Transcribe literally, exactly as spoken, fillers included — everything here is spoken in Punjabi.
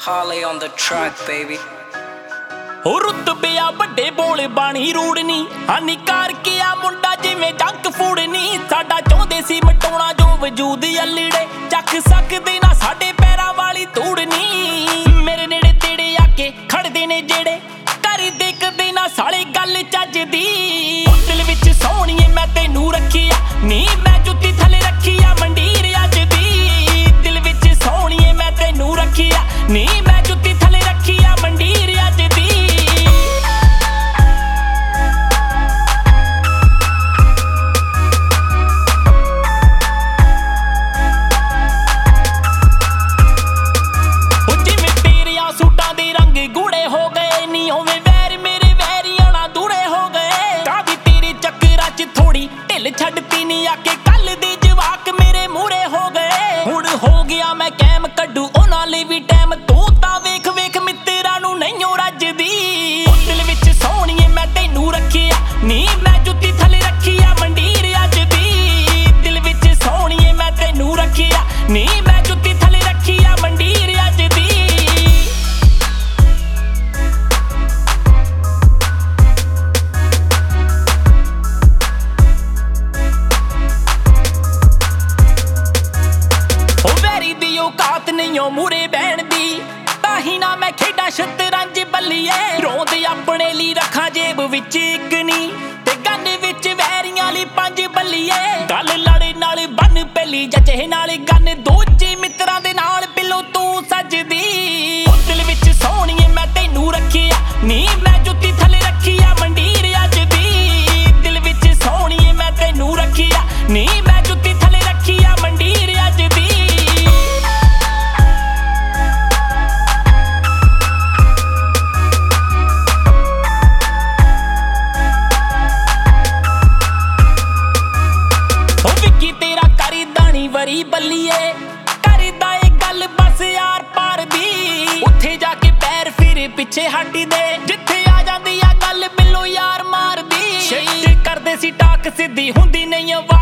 Harley on the track, baby. ਹੋ ਰੁਤਬਿਆ ਵੱਡੇ ਬੋਲ ਬਾਣੀ ਰੂੜਨੀ ਹਾਨੀਕਾਰ ਕਿਆ ਮੁੰਡਾ ਜਿਵੇਂ ਜੰਕ ਫੂੜਨੀ ਸਾਡਾ ਚਾਹੁੰਦੇ ਸੀ ਮਟਾਉਣਾ ਜੋ ਵਜੂਦ ਅਲੀੜੇ ਚੱਕ ਸਕਦੇ ਨਾ ਸਾਡੇ ਪੈਰਾਂ ਵਾਲੀ ਧੂੜਨੀ ਮੇਰੇ ਨੇੜੇ ਤੇੜੇ ਆ ਕੇ ਖੜਦੇ ਨੇ ਜਿਹੜੇ ਕਰ ਦੇਖਦੇ ਨਾ ਸਾਲੇ ਗੱਲ ਚੱਜਦੀ ਦਿਲ ਵਿੱਚ ਸੋਹਣੀਏ ਮੈਂ ਤੈਨੂੰ ਰੱਖਿਆ ਨੀ ਮੈਂ ਜੁੱਤੀ ਥੱਲੇ ਰੱਖਿਆ ਮੰਡੀਰ ਅੱਜ ਦੀ ਦਿਲ ਵਿੱਚ ਸੋਹਣੀਏ ਮੈਂ ਤੈਨੂੰ ਰੱਖਿਆ ਨੀ ਮੈਂ ਜੁੱਤੀ ਥੱਲੇ ਰੱਖਿਆ ਮੰਡੀਰ ਅੱਜ ਦੀ ਛੱਡਤੀ ਨੀ ਆ ਕੇ ਕੱਲ ਦੀ ਜਵਾਕ ਮੇਰੇ ਮੂਰੇ ਹੋ ਗਏ ਹੁਣ ਹੋ ਗਿਆ ਮੈਂ ਕੈਮ ਕੱਢੂ ਉਹਨਾਂ ਲਈ ਵੀ ਟਾਈਮ ਤੂੰ ਤਾਂ ਵੇਖ ਵੇਖ ਮਿੱਤਰਾਂ ਨੂੰ ਨਹੀਂ ਓ ਰੱਜਦੀ ਦਿਲ ਵਿੱਚ ਸੋਹਣੀਏ ਮੈਂ ਤੈਨੂੰ ਰੱਖਿਆ ਨੀ ਮੈਂ ਜੁੱਤੀ ਥੱਲੇ ਰੱਖਿਆ ਮੰਡੀਰ ਅੱਜ ਦੀ ਦਿਲ ਵਿੱਚ ਸੋਹਣੀਏ ਮੈਂ ਤੈਨੂੰ ਰੱਖਿਆ ਨੀ ਮੈਂ ਜੁੱਤੀ ਥੱਲੇ ਰੱਖਿਆ ਮੰਡੀਰ ਅੱਜ ਦੀ ਔਕਾਤ ਨਹੀਂ ਓ ਮੂਰੇ ਬਹਿਣ ਦੀ ਤਾਹੀ ਨਾ ਮੈਂ ਖੇਡਾਂ ਸ਼ਤਰੰਜ ਬੱਲੀਏ ਰੋਂਦ ਆਪਣੇ ਲਈ ਰੱਖਾਂ ਜੇਬ ਵਿੱਚ ਇੱਕ ਨੀ ਤੇ ਗੰਨ ਵਿੱਚ ਵੈਰੀਆਂ ਲਈ ਪੰਜ ਬੱਲੀਏ ਗੱਲ ਲੜੇ ਨਾਲ ਬੰਨ ਪਹਿਲੀ ਜੱਚੇ ਨਾਲ ਗੰਨ ਦੂਜੇ ਮਿੱਤਰਾਂ ਦੇ ਨਾਲ ਬਿੱਲੋ ਤੂੰ ਸੱਜਦੀ ਦਿਲ ਵਿੱਚ ਸੋਹਣੀਏ ਮੈਂ ਤੈਨੂੰ ਰੱਖਿਆ ਨੀ ਮੈਂ ਜੁੱਤੀ ਥੱਲੇ ਰੱਖਿਆ ਮੰਡੀਰ ਅੱਜ ਦੀ ਦਿਲ ਵਿੱਚ ਸੋਹਣੀਏ ਮੈਂ ਤੈਨੂੰ ਰੱਖਿਆ ਨੀ ਮੈਂ ਜੁੱਤੀ ਥੱਲੇ ਰੱਖਿਆ ਮੰਡੀਰ ਅੱਜ ਦੀ ਵਰੀ ਬੱਲੀਏ ਕਰਦਾ ਏ ਗੱਲ ਬਸ ਯਾਰ ਪਾਰ ਦੀ ਉੱਥੇ ਜਾ ਕੇ ਪੈਰ ਫਿਰ ਪਿੱਛੇ ਹਟਦੇ ਜਿੱਥੇ ਆ ਜਾਂਦੀ ਆ ਗੱਲ ਬਿੱਲੋ ਯਾਰ ਮਾਰਦੀ ਸ਼ੇਕ ਕਰਦੇ ਸੀ ਟਾਕ ਸਿੱਧੀ ਹੁੰਦੀ ਨਹੀਂ